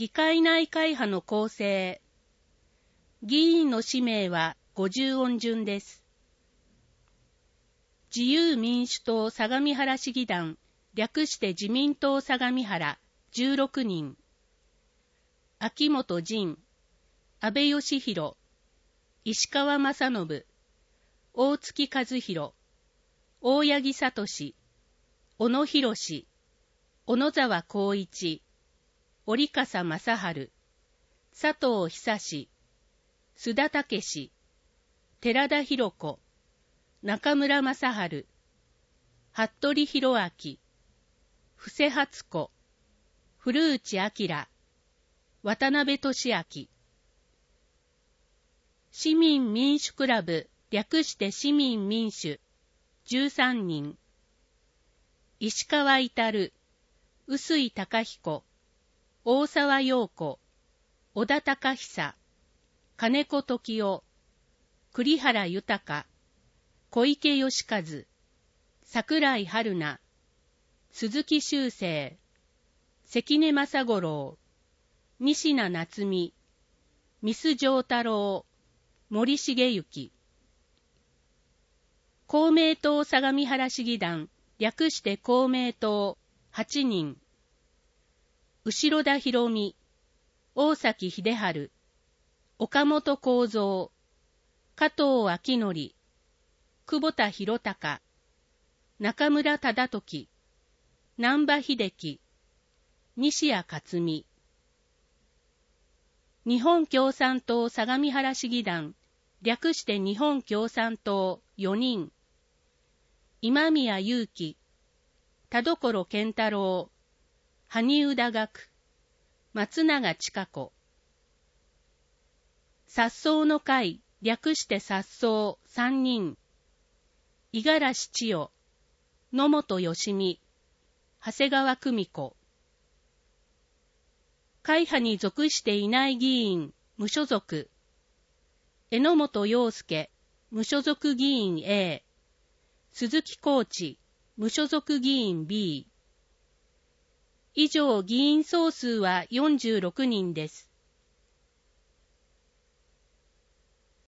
議会内会派の構成。議員の氏名は50音順です。自由民主党相模原市議団、略して自民党相模原、16人。秋元仁、安倍義弘、石川正信、大月和弘、大八木聡、小野博、小野沢光一、折笠正治、佐藤久志、須田武史、寺田博子、中村正治、服部弘明、布施初子、古内明、渡辺俊明。市民民主クラブ、略して市民民主、13人。石川至、臼井隆彦、大沢陽子、小田隆久、金子時夫、栗原豊、小池義和、桜井春菜、鈴木修正、関根正五郎、西名夏美、ミス丈太郎、森重幸。公明党相模原市議団、略して公明党、8人。後田博美、大崎秀治、岡本幸三、加藤昭則、久保田博隆、中村忠時、難波秀樹、西谷克美。日本共産党相模原市議団、略して日本共産党4人。今宮祐希、田所健太郎、萩生田学、松永千佳子。殺走の会、略して殺走3人。五十嵐千代、野本義美、長谷川久美子。会派に属していない議員、無所属。榎本洋介、無所属議員 A。鈴木浩地、無所属議員 B。以上、議員総数は46人です。